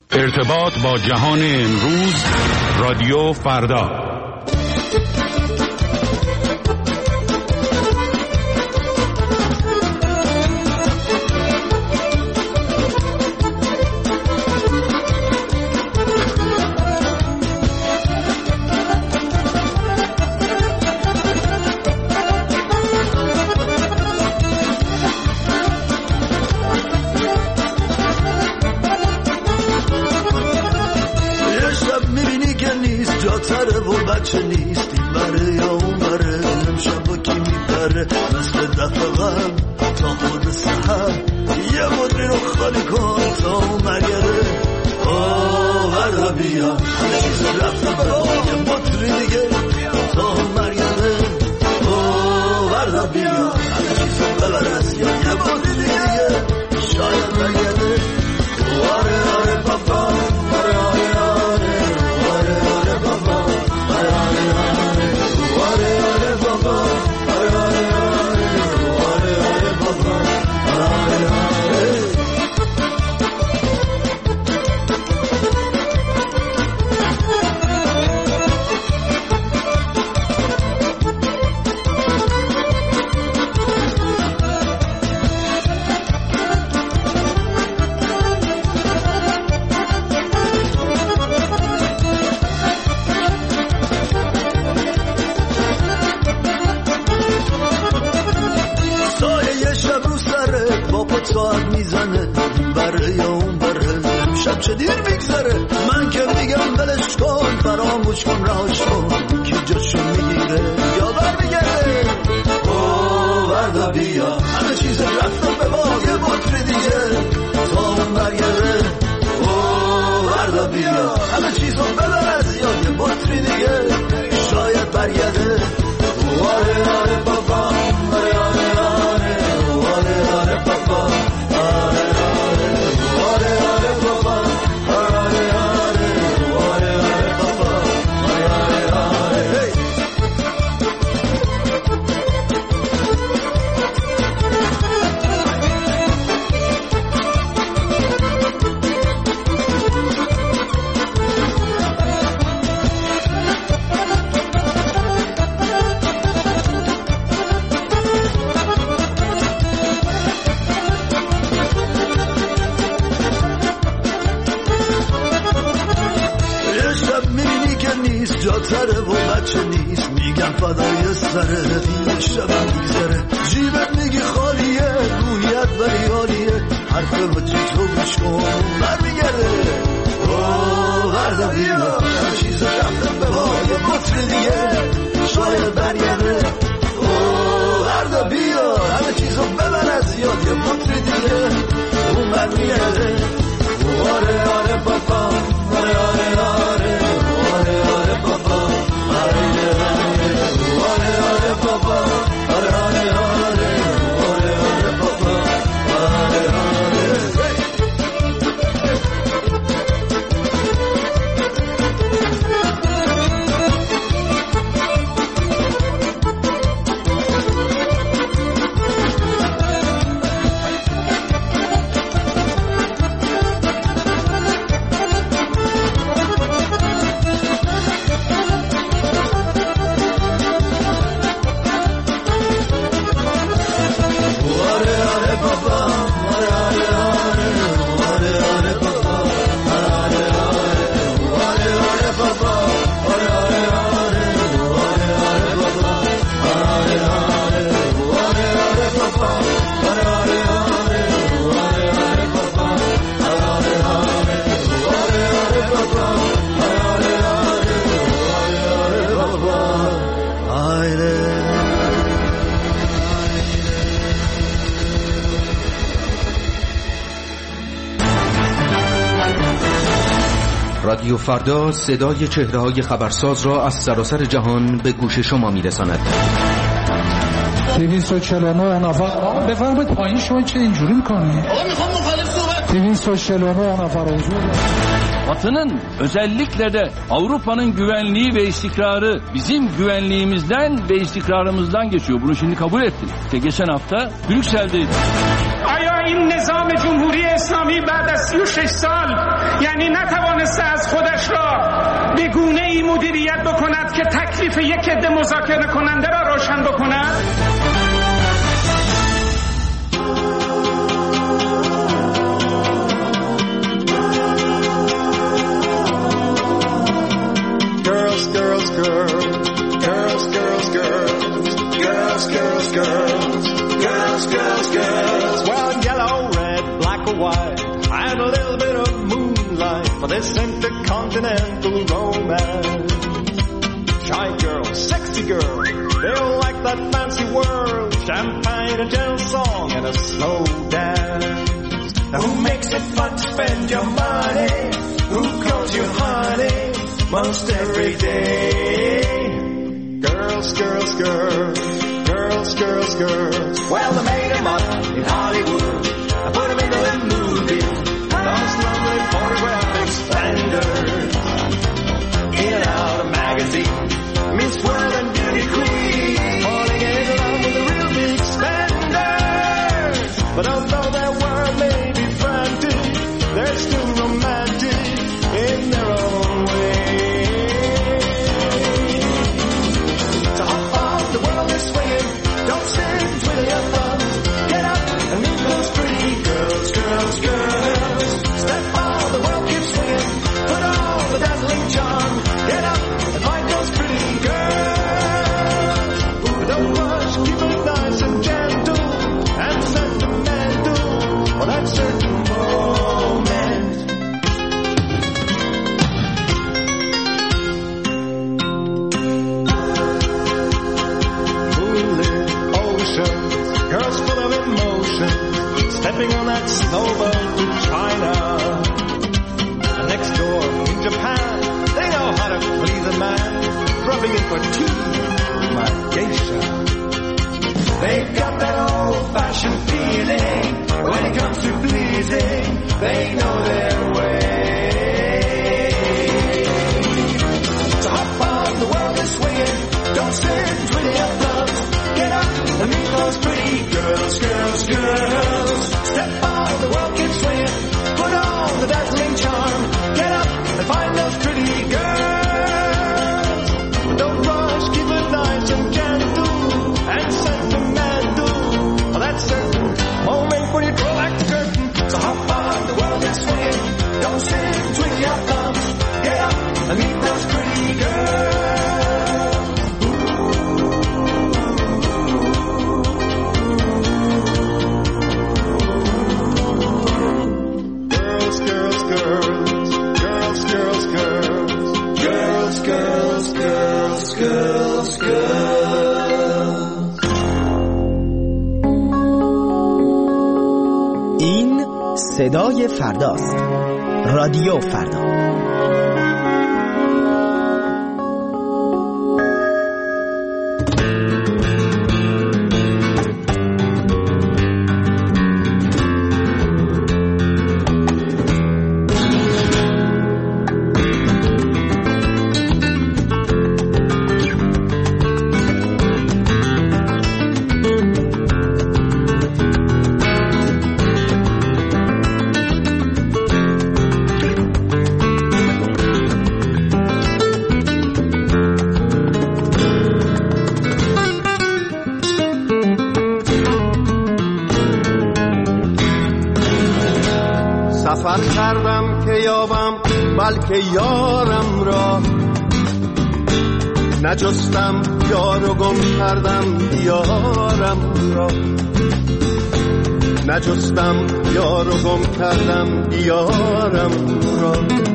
ارتباط با جهان امروز، رادیو فردا. بچه نیست این بره یا اون بره، امشب با کی میپره مثل دفعه غم تا خود سحر، یه مدری رو خالی کن تا اون مگره. وردا بیا همه چیز رفته برا، یه مدری دیگه تا اون مرگره. وردا بیا همه چیز ببر از یا یه مدری دیگه شاید برگرده. آره بابا، ساعت میزنه بره یا اون بره، شب چه دیر میگذره. من که میگم بلش کن، فراموش کن، رهاش کن، کی جاشو میگیره یا برمیگرده. وردا بیا همه چیز رفتم به باد، یه بطری دیگه تا اون برگرده. وردا بیا همه چیزو ببر از یاد، یه بطری دیگه شاید برگرده. آره بابا، جاتره و بچه نیست، میگم فدای سره، این شبم میگذره. جیبت میگی خالیه، رویت ولی عالیه، حرف بچه تو گوش کن برمیگرده. وردا بیا همه چیز رفتم به بای، مطر دیگه شاید برگرده. وردا بیا همه چیزو ببر از یاد، یه مطر دیگه اون برمیگرده. آره بابا، آره رادیو فردا صدای چهره‌های خبرساز را از سراسر جهان به گوش شما می‌رساند. 249 نفر بفرمایید پایین. شما چه اینجوری می‌کنید؟ میخوام مخالف صحبت. 249 نفر huzur. Batı'nın özellikle de Avrupa'nın güvenliği ve istikrarı bizim güvenliğimizden ve istikrarımızdan geçiyor. Bunu şimdi kabul ettik. İşte geçen hafta Brüksel'deydik. آیا این نظام جمهوری اسلامی بعد از 36 سال یعنی نتوانسته از خودش را به گونه‌ای مدیریت بکند که تکلیف یک عده مذاکره کننده را روشن بکند؟ Girls, girls, girls, girls, girls, girls, girls, girls, girls, girls, girls, girls. Well, yellow, red, black or white, and a little bit of moonlight for this intercontinental romance. Shy girls, sexy girls, they all like that fancy world, champagne, a gentle song, and a slow dance. Now who makes it fun to spend your money? Who calls you honey most every day? Girls, girls, girls, girls, girls, girls. Well, they made them up in Hollywood. I put them into the movie. Those lovely photographic splendors. In and out of magazines. Miss World and Beauty Queen. Falling in love with the real big spenders. But although their world may be frantic, they're still romantic in their own way. So hop on, the world is swinging. Don't sit and twiddle your thumbs. Get up and meet those pretty girls, girls, girls. Step on, the world keeps swinging. Put on the dazzling charm. Get up and find those pretty girls. Ooh, don't rush, keep it nice and gentle and sentimental for that certain moment. Moonlit oceans, girls full of emotion, stepping on that snowboat to China. And next door in Japan, they know how to please a man, rubbing it for tea, my geisha. They've got that old-fashioned feeling. When it comes to pleasing, they know their way. So hop on, the world is swinging. Don't sit and twiddle your thumbs. Get up and meet those pretty girls, girls, girls. Step on, the world keeps swinging. Put on the dazzling charm. Get up and find those pretty girls. Don't rush, keep it nice and gentle and sentimental. For that certain moment when you draw back the curtain. So hop on, the world is swinging. Don't sit and twiddle your thumbs. Get up and meet those pretty girls. Girls, girls, girls, girls, girls, girls, girls, girls, girls, girls. این صدای فرداست. رادیو فردا. سفر کردم که یابم بلکه یارم را، نجستم یار و گم کردم دیارم را، نجستم یار و گم کردم دیارم را.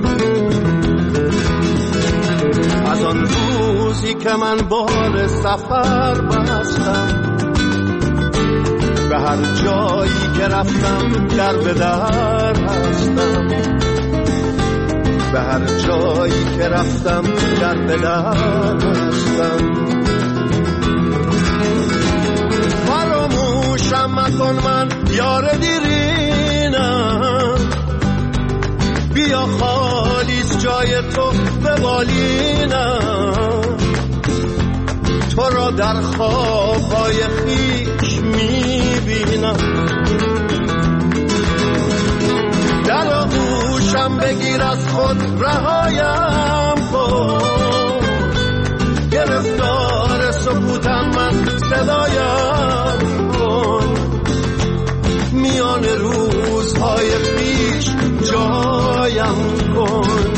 از آن روزی که من بال سفر بستم، به هر جایی که رفتم در به در هستم، به هر جایی که رفتم در به در هستم. فراموشم مکن من یار دیرینم، بیا خالیز جای تو به بالینم، تو را در خوابهای خویش میبینم، آغوشم بگیر از خود رهایم کن، گرفتار سکوتم من صدایم کن، میان روزهای پیش جایم کن.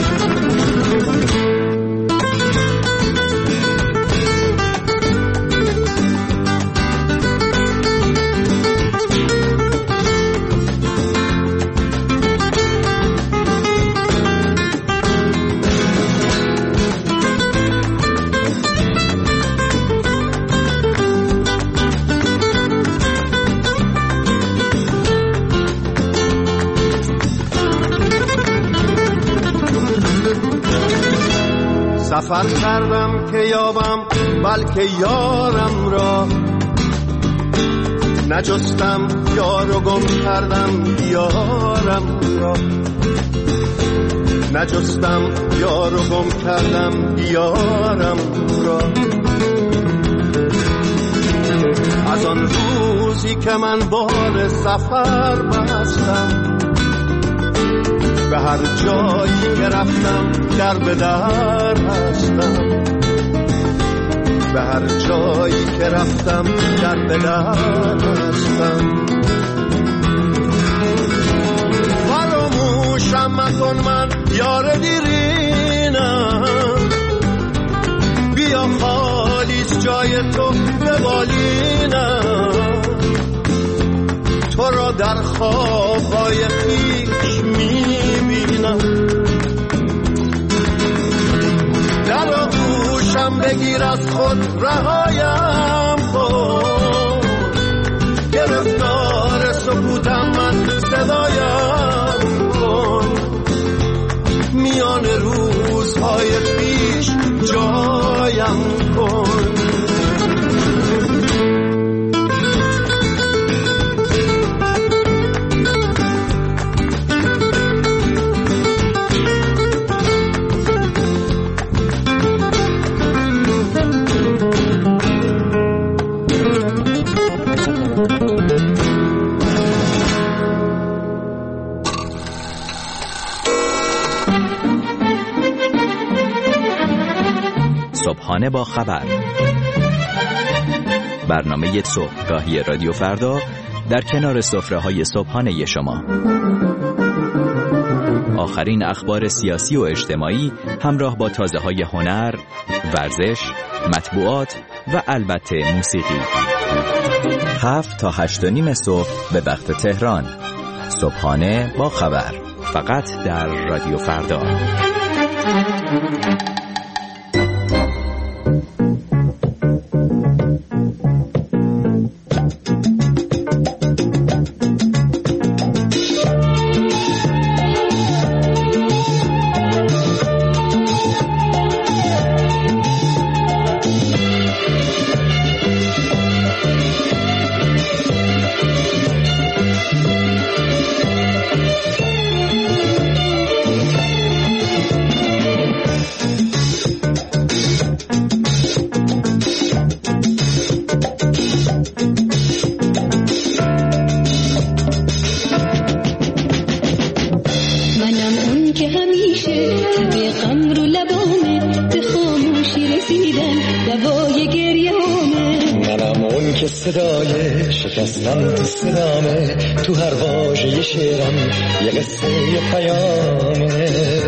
سفر کردم که یابم بلکه یارم را، نجستم یار و گم کردم یارم را، نجستم یار و گم کردم یارم را. از آن روزی که من بال سفر بستم، به هر جایی که رفتم در به در هستم، به هر جایی که رفتم در به در هستم. فراموشم مکن من یار دیرینم، بیا خالیست جای تو به بالینم، تو را در خوابهای خویش میبینم. در آغوشم بگیر از خود رهایم کن، گرفتار سکوتم من صدایم کن، میان روزهای پیش جایم کن. صبحانه با خبر، برنامه صبحگاهی رادیو فردا در کنار سفره‌های صبحانه شما. آخرین اخبار سیاسی و اجتماعی همراه با تازه‌های هنر، ورزش، مطبوعات و البته موسیقی. 7 تا 8:30 صبح به وقت تهران. صبحانه با خبر، فقط در رادیو فردا. صدای شکستن تو صدامه، تو هر واژه شعرم یه قصه یه پیامه.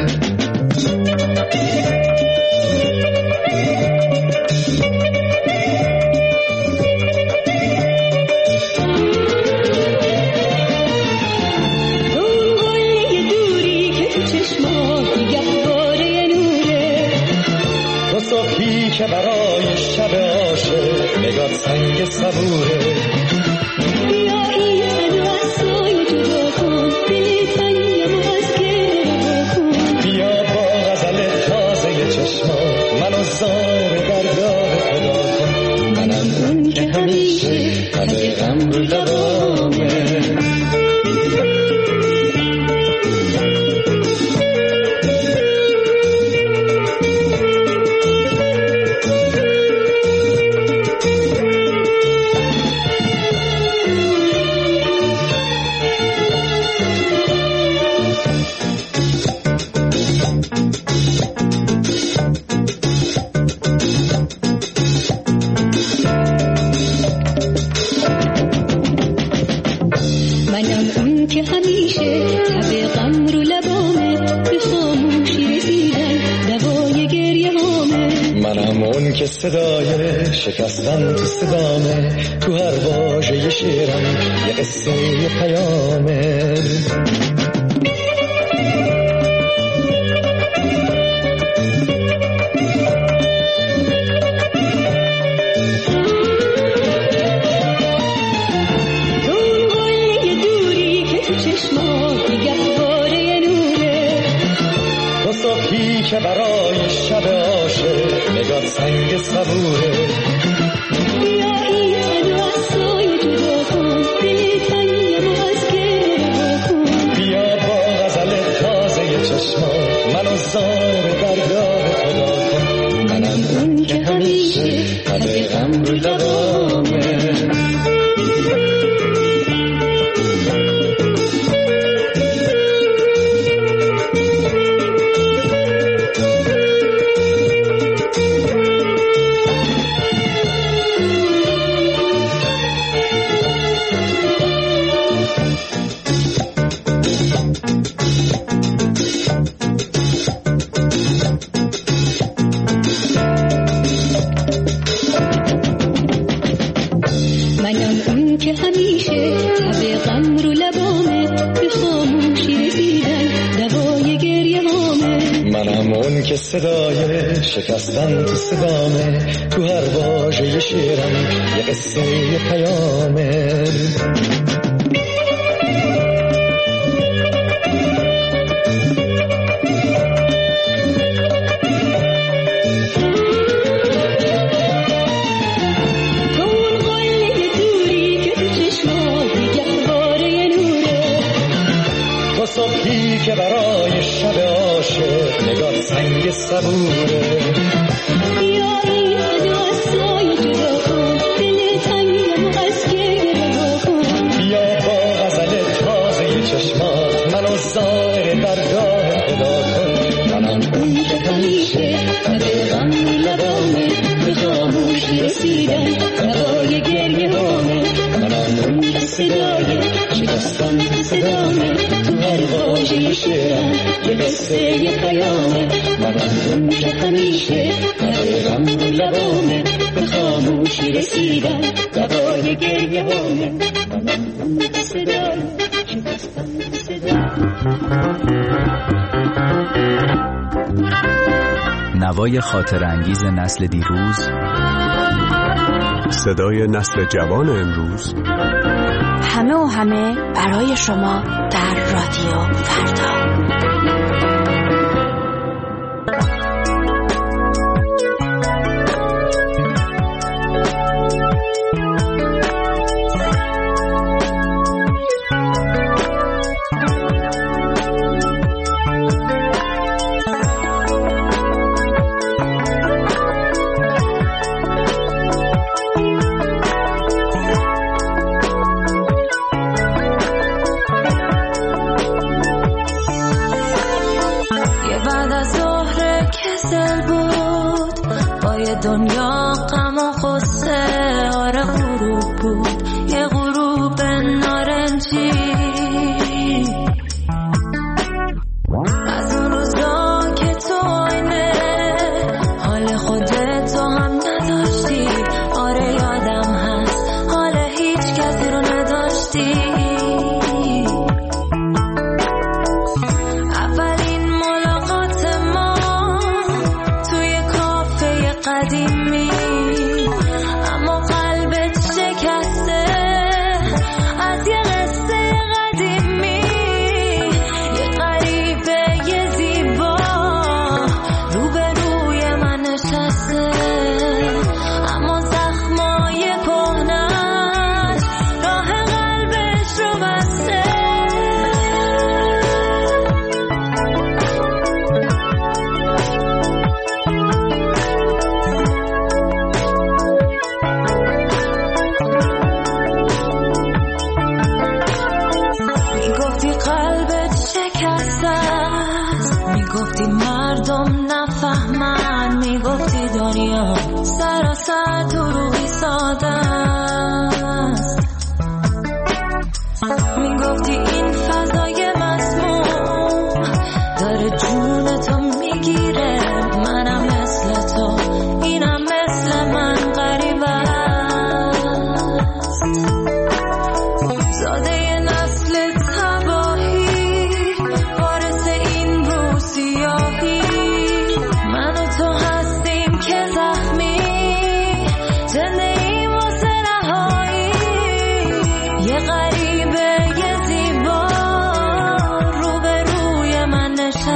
اون گله دوری که تو چشمات گهواره نوره، تو صبحی که برای شب عاشق نگاه سنگ صبوره. بیا این تنو از سایه جدا کن، دل تنگم از گره کن. بیا با غزل تازه چشمات منو زار درگاه خدا کن. منم اون که همیشه همه غم رو لبامه. غم رو لبامه، به خاموشی رسیدن دوای گریه هامه. منم اون که صدای شکستن تو صدامه، تو هر واژه شعرم یه قصه یه پیامه. که برای شب عاشق نگاه سنگ صبوره. بیا این از سایه جدا کن، دل تنگم از گریه کن. بیا با غزل تازه چشمات منو زار درگاه خدا کن. منم اون که همیشه همه غم رو لبامه. صدای شکستن تو صدامه، تو هر واژه شعرم یه قصه یه پیامه. صبحی که برای شب عاشق نگاه سنگ صبوره. بیا این از سایه جدا کن، دل تنگم از گریه کن. بیا با غزل تازه چشمات منو زار درگاه خدا کن. منم اون که همیشه همه غم لبامه، به خاموشی رسیدن دوای گریه هامه. منم اون که صدای شکستن تو صدامه، تو هر واژه شعرم یه قصه یه پیامه. منم اون که همیشه همه غم لبامه، به خاموشی رسیدن دوای گریه هامه. منم اون که صدای شکستن تو صدامه. نوای خاطر انگیز نسل دیروز، صدای نسل جوان امروز، همه و همه برای شما در رادیو فردا. دنیا غم و غصه آره غروب بود، یه غروب نارنجی از اون روزا که تو آینه حال خودت هم نداشتی. آره یادم هست حال هیچ کسی رو نداشتی. اولین ملاقات ما توی کافه قدیمی، اما قلبت شکسته از یه قصه قدیمی. یه غریبه یه زیبا روبروی من نشسته، اما زخمای کهنش راه قلبش رو بسته. میگفتی قلبت شکسته است، میگفتی مردم نفهمن، میگفتی دنیا سراسر دروغی ساده است، میگفتی این فضای مسموم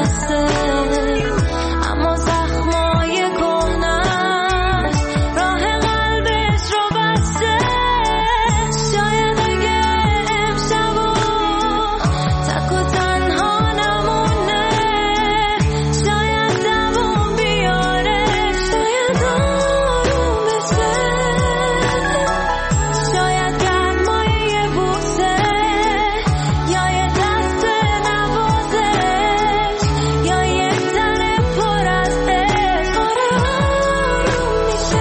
بسته اما زخمای کهنه راه قلبش رو بسته شاید اگه امشبو تک و تنها نمونه شاید دوام بیاره شاید آروم بشه شاید گرمای یه بوسه یا یه دست نوازش یا یه تن پر از عشق آره آروم میشه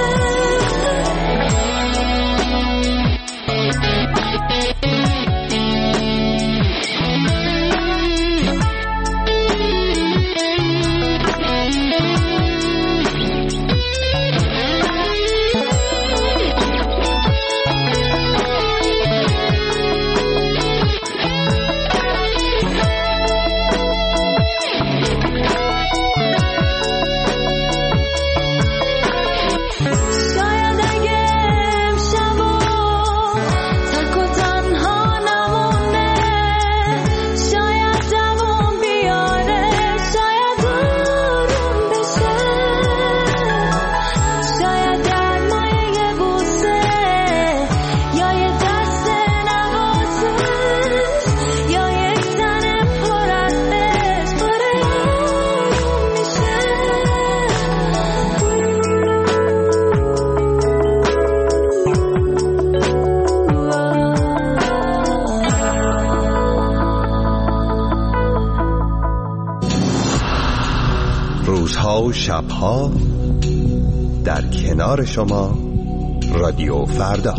شاید اگه امشبو تک و تنها نمونه شاید دوام بیاره شاید آروم بشه شاید گرمای یه بوسه یا یه دست نوازش یا یک تن پر از عشق آره آروم میشه روزها و شبها در کنار شما رادیو فردا.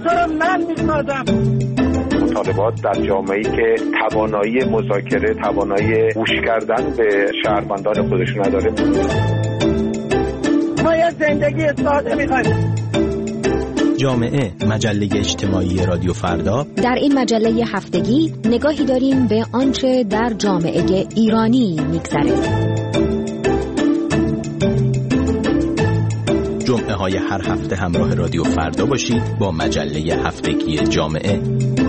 رو من میسازم. مطالبات در جامعه‌ای که توانایی مذاکره، توانایی گوش کردن به شهروندان خودشون نداره. ما یه زندگی ساده می‌خوایم. جامعه، مجله اجتماعی رادیو فردا. در این مجله هفتگی نگاهی داریم به آنچه در جامعه ایرانی می‌گذره. جمعه های هر هفته همراه رادیو فردا باشید با مجله هفتگی جامعه.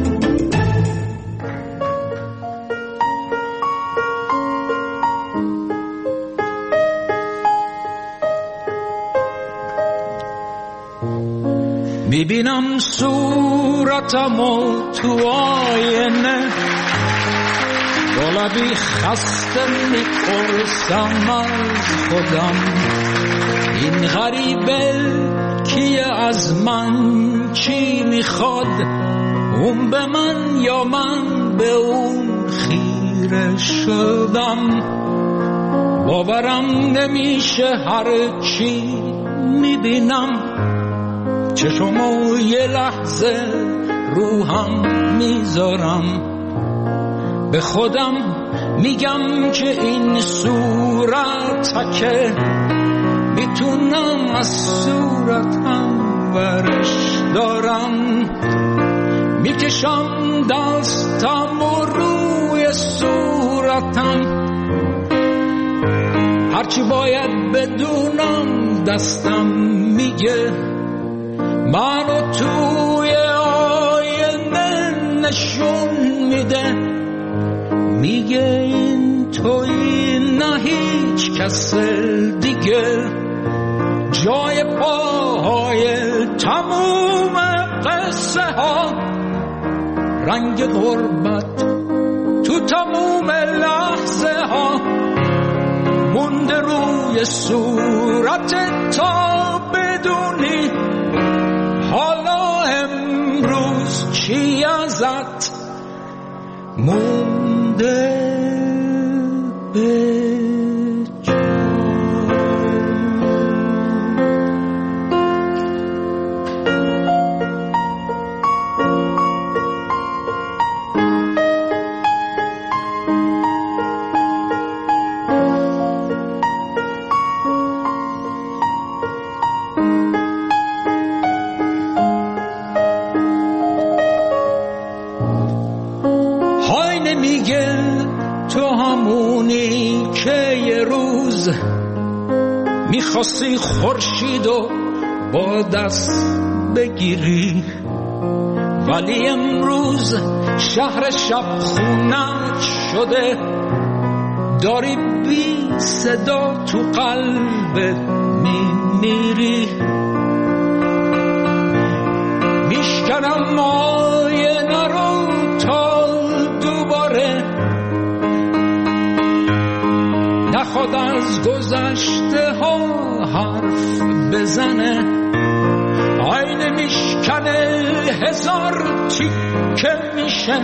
میبینم صورتمو تو آینه، با لبی خسته میپرسم از خودم این غریبه کیه، از من چی میخواد، اون به من یا من به اون خیره شدم. باورم نمیشه هر چی میبینم، چشمو یه لحظه روحم میذارم، به خودم میگم که این صورتکه میتونم از صورتم ورش دارم. میکشم دستم و روی صورتم، هرچی باید بدونم دستم میگه، منو توی آینه نشون میده، میگه این توی نه هیچ کس دیگه، جای پاهای تموم قصه ها، رنگ غربت تو تموم لحظه ها، مونده روی صورت تا بدونی حالا امروز چی ازت مونده به میخواستی خورشیدو با دست بگیری، ولی امروز شهر شب خونت شده، داری بی صدا تو قلبت میمیری. میشکنم آینه رو تا دوباره نخواد از گذشته ها حرف بزنه، آینه میشکنه هزار تیکه میشه،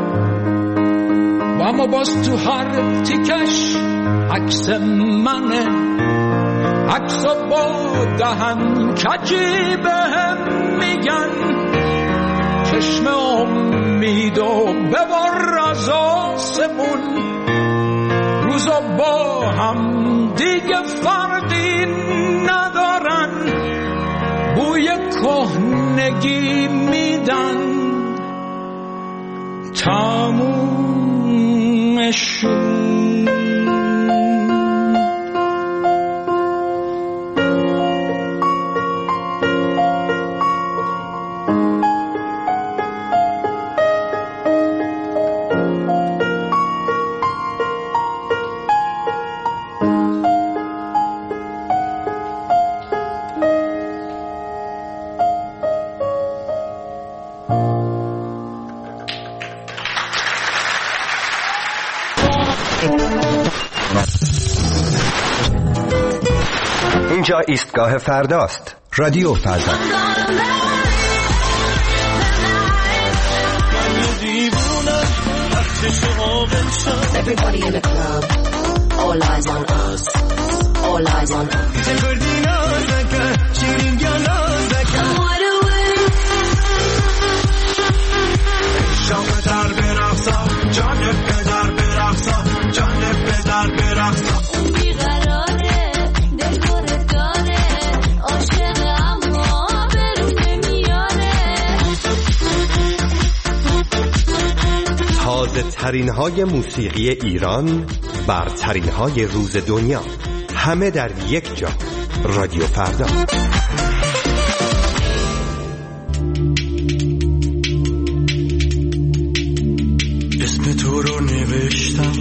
و اما باز تو هر تیکش عکس منه، عکسا با دهن کجی بهم میگن، چشم امیدو ببر از آسمون، روزا با هم دیگه فرقی ندارن، بوی کهنگی میدن، تمومشون. اینجا ایستگاه فرداست. رادیو فردا. Everybody in the club, all eyes on us, all eyes on us. تازه ترین های موسیقی ایران، برترین های روز دنیا، همه در یک جا. رادیو فردا. اسم تو رو نوشتم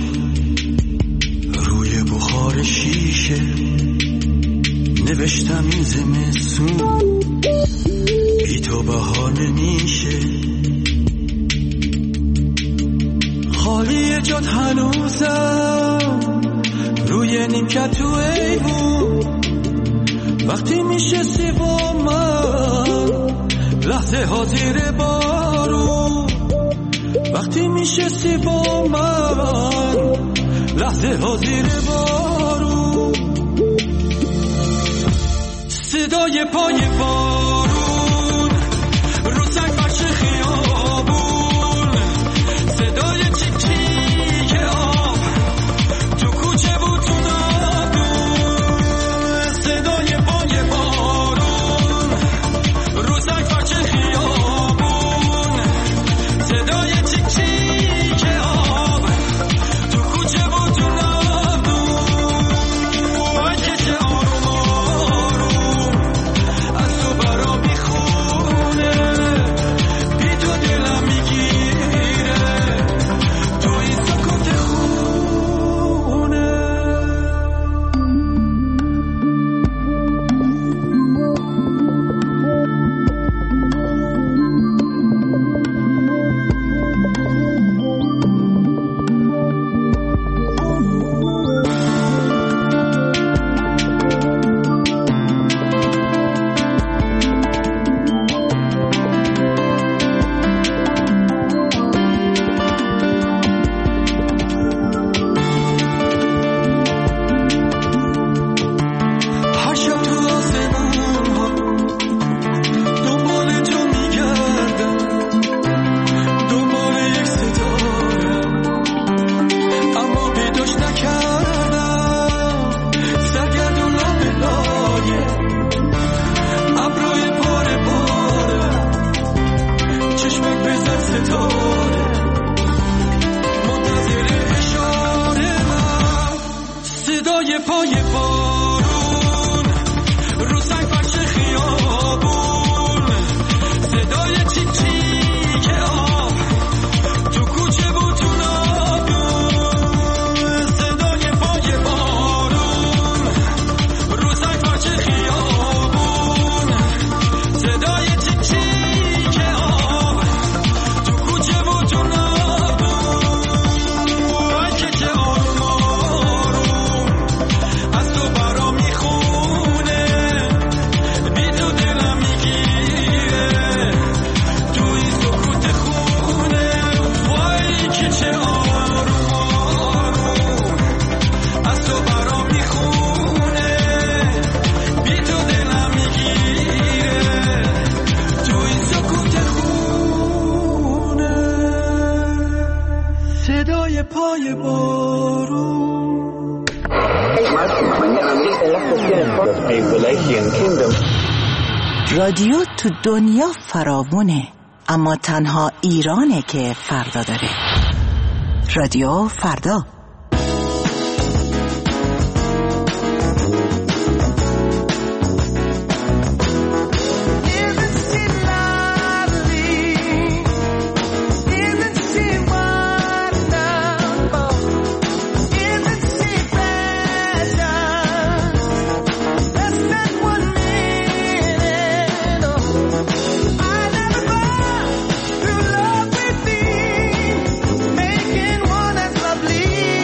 روی بخار شیشه، نوشتم این زمستون بی تو بهانه میشه، خالی جات هنوزم روی نیمکت تو ایوون، وقتی میشستی با من لحظه ها زیر بارون، وقتی میشستی با من لحظه ها زیر بارون، صدای پای بارون رو سنگ فرش خیابون، صدای چیک چیک آب تو کوچه بود تو نادون، صدای پای بارون رو سنگ فرش خیابون، صدای چیک چیک آب تو کوچه بود تو نادون، وای که چه آروم آروم از تو برا میخونه، بی تو دلم میگیره تو این سکوت خونه. هر شب تو آسمون ها دنبال تو میگردم، دنبال یک ستاره، اما پیداش نکردم، سرگردون لابه لایه ابروی پاره پاره، چشمک بزن ستاره منتظر اشاره من، صدای پای بارون رو سنگ فرش خیابون، صدای چیک چیک آب تو کوچه بود تو نادون، صدای پای بارون رو سنگ فرش خیابون، صدای چیک چیک آب تو کوچه بود تو نادون، وای که چه آروم آروم از تو برا میخونه، بی تو دلم میگیره تو این سکوت خونه، وای که چه آروم آروم از تو برا میخونه، بی تو دلم میگیره تو این سکوت خونه، صدای پای بارون. رادیو تو دنیا فراوونه، اما تنها ایرانه که فردا داره. رادیو فردا. Making one as lovely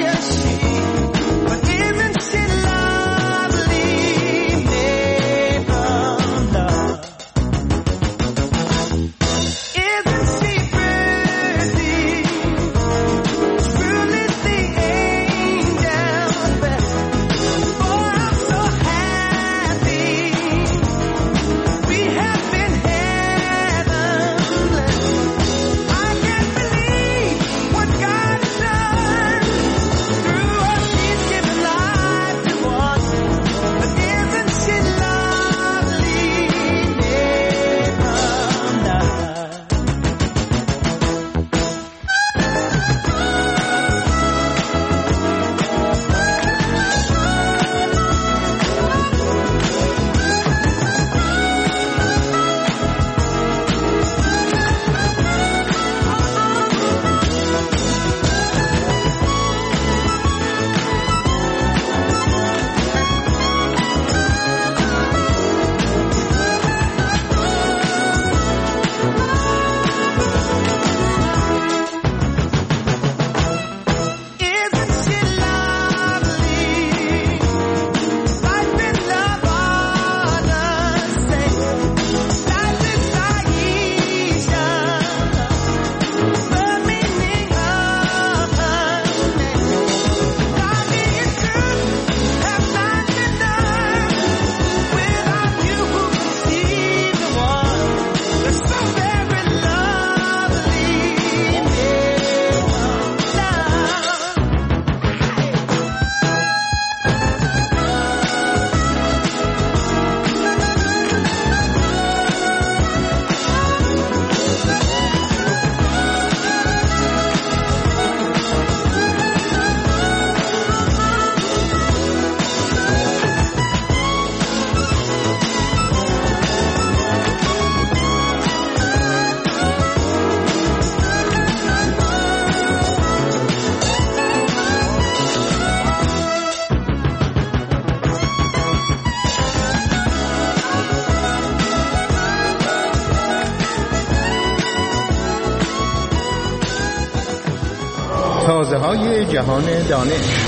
تازه‌های جهان دانش.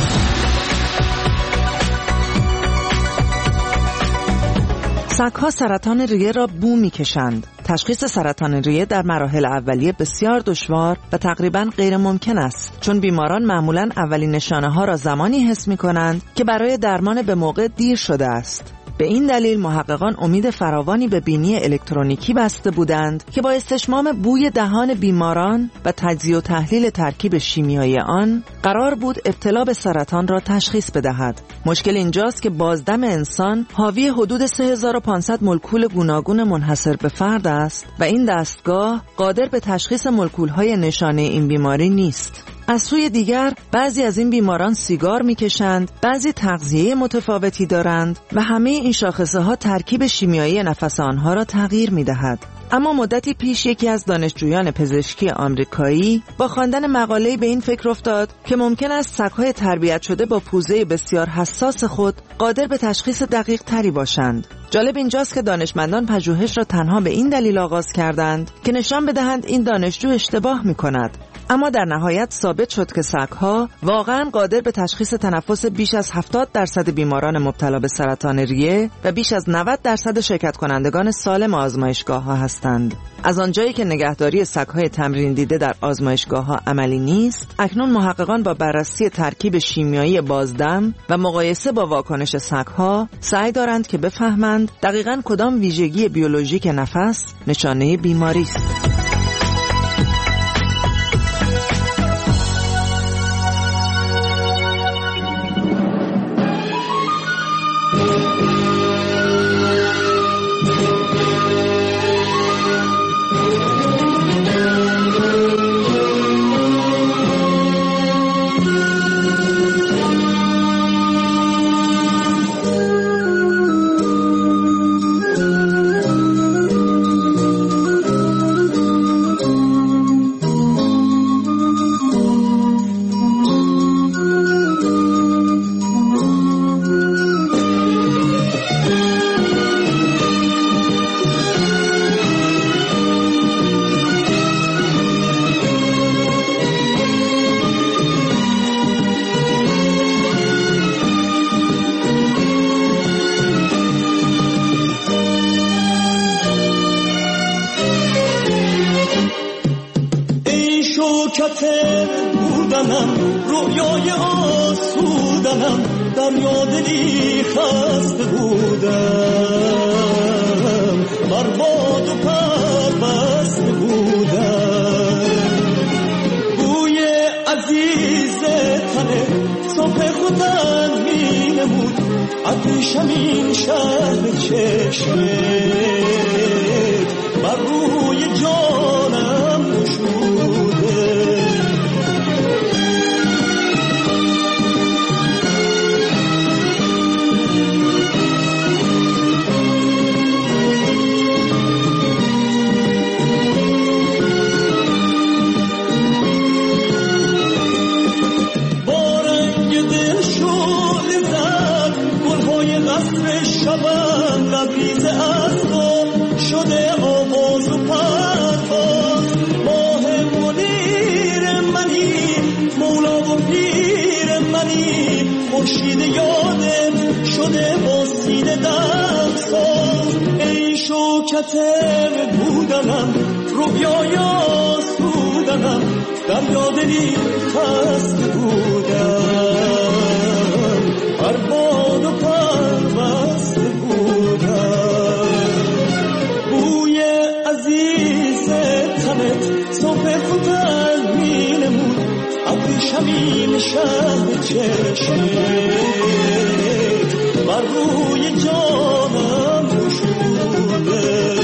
سگ‌ها سرطان ریه را بو می‌کشند. تشخیص سرطان ریه در مراحل اولیه بسیار دشوار و تقریباً غیر ممکن است، چون بیماران معمولاً اولین نشانه‌ها را زمانی حس می‌کنند که برای درمان به موقع دیر شده است. به این دلیل محققان امید فراوانی به بینی الکترونیکی بسته بودند که با استشمام بوی دهان بیماران و تجزیه و تحلیل ترکیب شیمیایی آن قرار بود ابتلا به سرطان را تشخیص بدهد. مشکل اینجاست که بازدم انسان حاوی حدود 3500 مولکول گوناگون منحصر به فرد است و این دستگاه قادر به تشخیص مولکول‌های نشانه این بیماری نیست. از سوی دیگر بعضی از این بیماران سیگار میکشند، بعضی تغذیه متفاوتی دارند و همه این شاخصه ها ترکیب شیمیایی نفس آنها را تغییر میدهد. اما مدتی پیش یکی از دانشجویان پزشکی آمریکایی با خواندن مقاله‌ای به این فکر افتاد که ممکن است سگ‌های تربیت شده با پوزه بسیار حساس خود قادر به تشخیص دقیق تری باشند. جالب اینجاست که دانشمندان پژوهش را تنها به این دلیل آغاز کردند که نشان بدهند این دانشجو اشتباه می‌کند. اما در نهایت ثابت شد که سگ‌ها واقعاً قادر به تشخیص تنفس بیش از 70% بیماران مبتلا به سرطان ریه و بیش از 90% شرکت کنندگان سالم آزمایشگاه‌ها هستند. از آنجایی که نگهداری سگ‌های تمرین دیده در آزمایشگاه‌ها عملی نیست، اکنون محققان با بررسی ترکیب شیمیایی بازدم و مقایسه با واکنش سگ‌ها سعی دارند که بفهمند دقیقاً کدام ویژگی بیولوژیک نفس نشانه بیماری است. بودنم رویای آسودنم در یادی خسته بودم برباد و پربسته بودم بوی عزیز تنه صبح خودم می نمود عطشم این شهر چشمت بر روی جانم نشوده شبم لبریز از تو شده آواز و پرواز ماه منیر منی مولا و پیر منی خورشید یادم شده با سینه دم ساز ای شوکت بودنم رویای آسودنم در یادی خسته بودم برباد و پربسته بودم بوی عزیز تنت صبح خودم می نمود عطشم این شهر چشمت بر روی جانم نشوده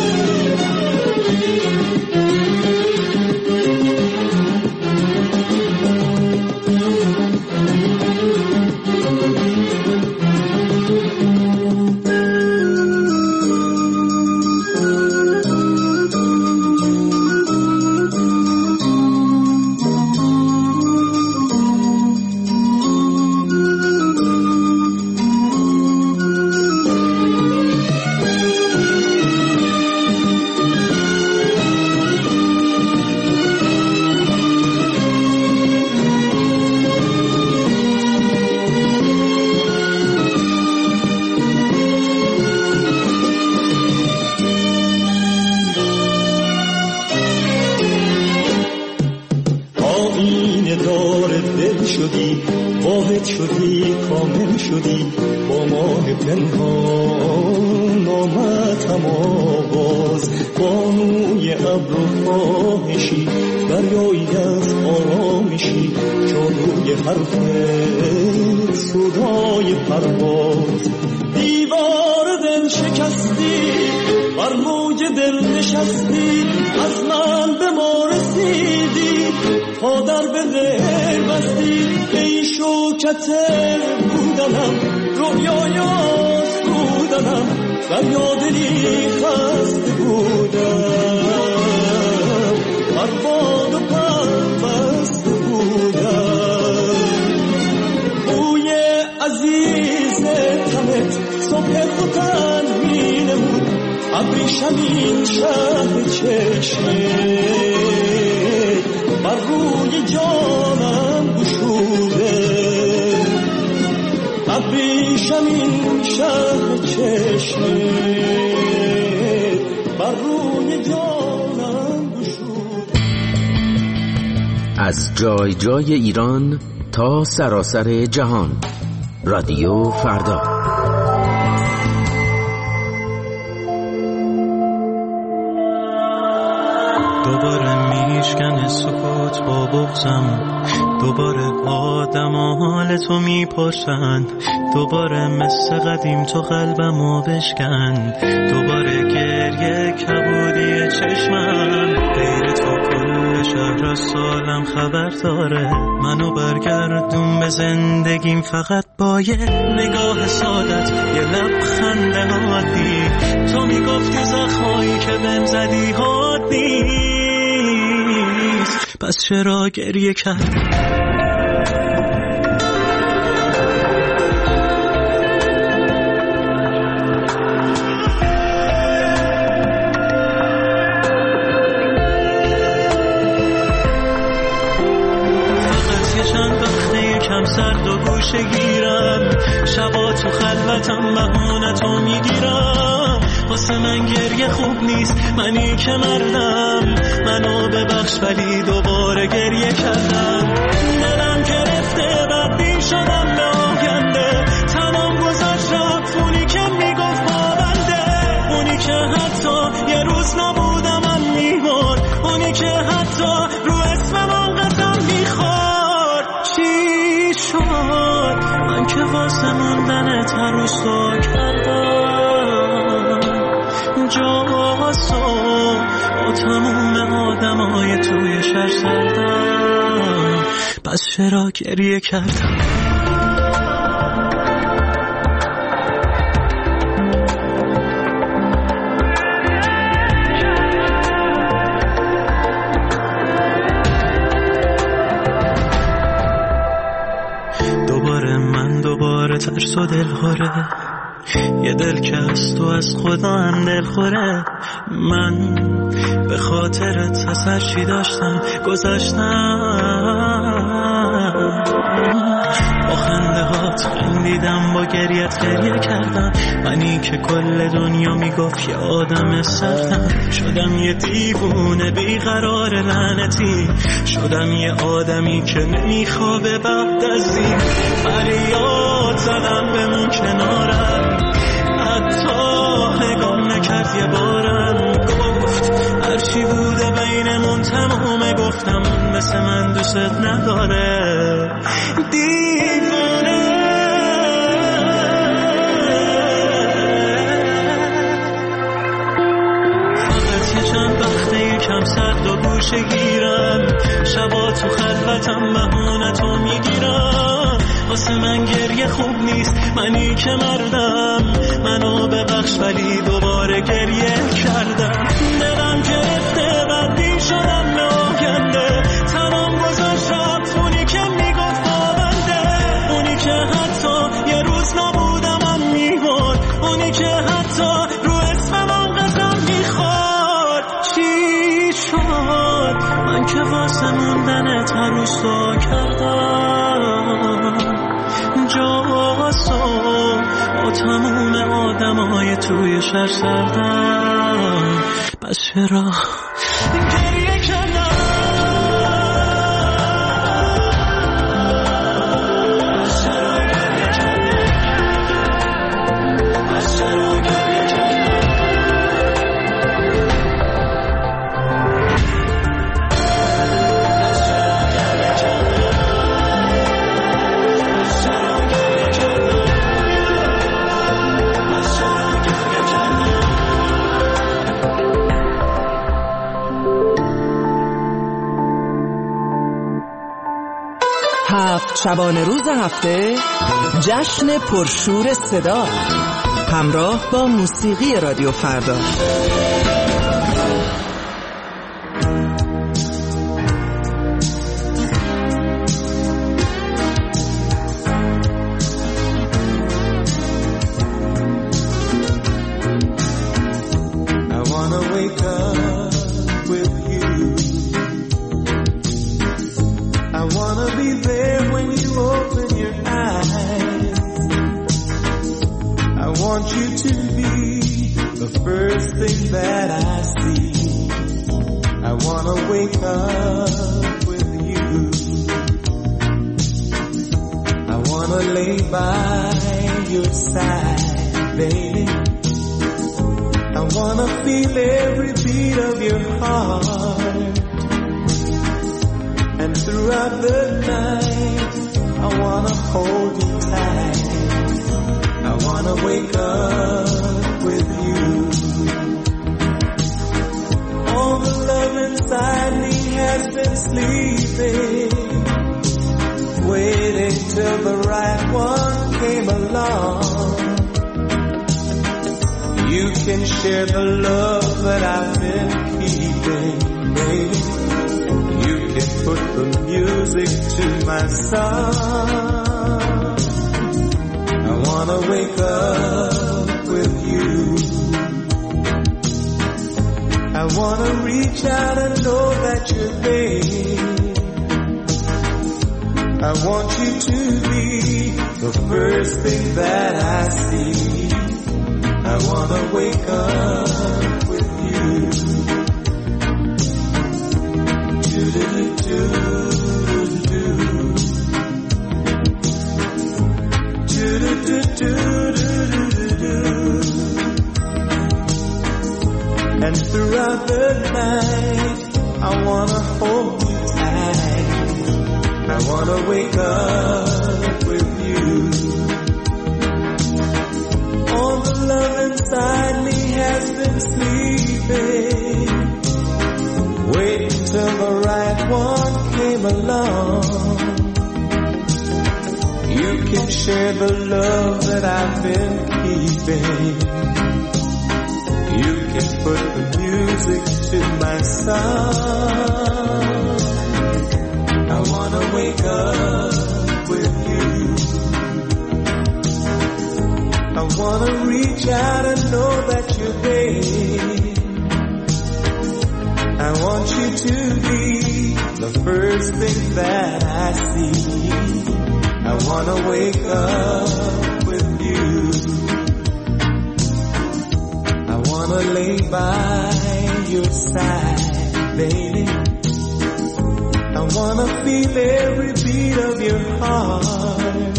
وارد شدی کامل شدی با ماه پنهان آمدم آواز بانوی ابر و خواهشی دریایی از آرامشی جادوی حرفت صدای پرواز دیوار دل شکستی بر موج دل نشستی از من به ما رسیدی تا در به غیر بستی ای شوکت بودنم رویایاز بودنم در یادلی خسته بودم پرواد و پربسته بودم بوی عزیز تنت صبح خوتن می نمود ابریشمین شهر چشمه بر روی جانم گشوده ابریشمین شهر چشمه بر روی جانم گشوده. از جای جای ایران تا سراسر جهان، رادیو فردا. دوباره میشکنه سکوت با بغضم، دوباره آدم حال تو میپرسن، دوباره مثل قدیم تو قلبمو بشکن، دوباره گریه کبودی چشمم، غیر تو کل شهر از سالم خبر داره، منو برگردون به زندگیم فقط با یه نگاه سادت، یه لبخند عادی، تو میگفتی زخمایی که بهم زدی عادی، پس چرا گریه کرد؟ سرد و گوشه گیرم شبا تو خلوتم بهونتو میگیرم، واسه من گریه خوب نیست منی که مردم، منو ببخش ولی دوباره گریه کردم، دلم گرفته بدبین شدم به آینده، تنم گذاشت رفت اونی که میگفت با بنده، اونی که حتی یه روز نبودم من میمرد، اونی که حتی رو اسم من قسم میخورد. چی شد من که واسه موندن ترسو کردم جاسو با تموم آدمای توی شهر سردم، پس چرا گریه کردم؟ دوباره ترس و دلخوره، یه دل که از تو از خدا هم دلخوره، من به خاطرت از هر چی داشتم گذاشتم، با خنده هات خندیدم با گریت گریه کردم، منی که کل دنیا میگفت یه آدم سردم، شدم یه دیوونه بیقرار لعنتی، شدم یه آدمی که نمیخوابه بعد از این، فریاد زدم بمون کنارم، حتی نگام نکرد یه بارم، گفت هرچی بوده بینمون تمومه، گفتم مثل من دوست نداره دیوانه، فقط یه چند وقته یکم سرد و گوشه گیرم، شبا تو خلوتم بهونتو میگیرم، واسه من گریه خوب نیست منی که مردم، منو ببخش ولی دوباره گریه کردم، دلم گرفته بدبین شدم به آینده، تنم گذاشت رفت اونی که میگفت با بنده، اونی که حتی یه روز نبودم من میمرد، اونی که حتی رو اسم من قسم میخورد. چی شد من که واسه موندن ترسو کردم جاسو با تموم آدمای توی شهر سردم، پس چرا گریه کردم؟ 7 شبانه روز هفته جشن پرشور صدا همراه با موسیقی رادیو فردا. And throughout the night, I wanna hold you tight. I wanna wake up with you. All the love inside me has been sleeping, waiting till the right one came along. You can share the love that I've been keeping. You can put the music to my song. I wanna wake up with you. I wanna reach out and know that you're there. I want you to be the first thing that I see. I wanna wake up with you. I wanna lay by your side, baby. I wanna feel every beat of your heart.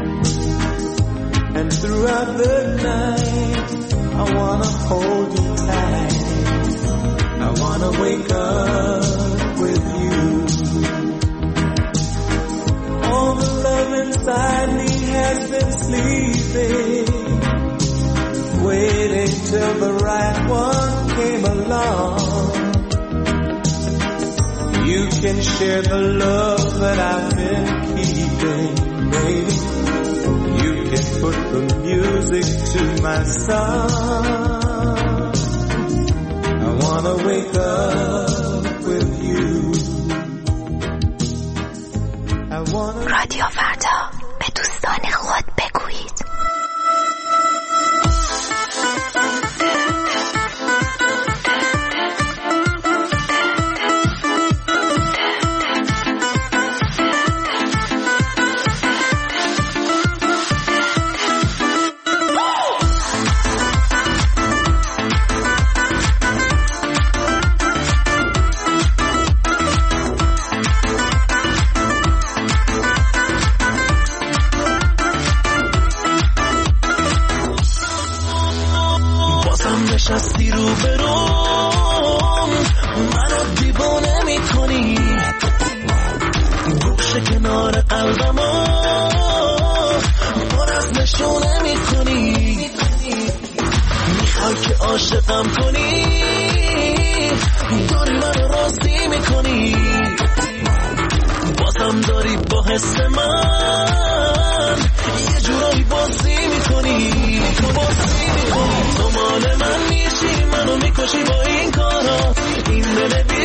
And throughout the night, I wanna hold you tight. I wanna wake up with you. All the love inside me has been sleeping, waiting till the right one came along. You can share the love that I've been keeping, baby. You can put the music to my song. I wanna wake up with you. I wanna... رادیو فردا، به دوستان خود بگویید.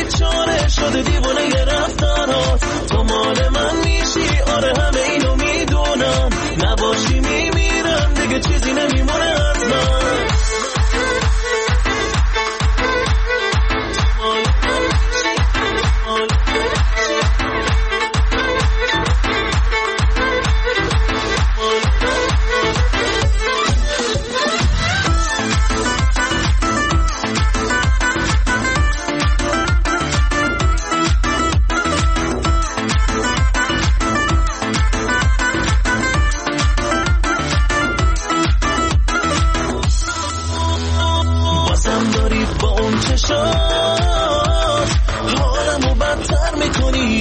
بیچاره شده دیوونه ی رفتارات. تو مال من میشی آره همه اینو میدونم، نباشی میمیرم دیگه چیزی نمیمونه از من. حالمو بدتر میکنی،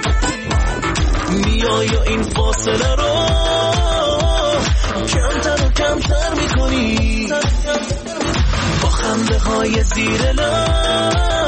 میای و این فاصله رو کمتر و کمتر میکنی، با خنده های زیر لب